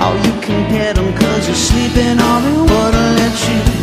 all you can get them 'cause you're sleeping on me. Wouldn't let you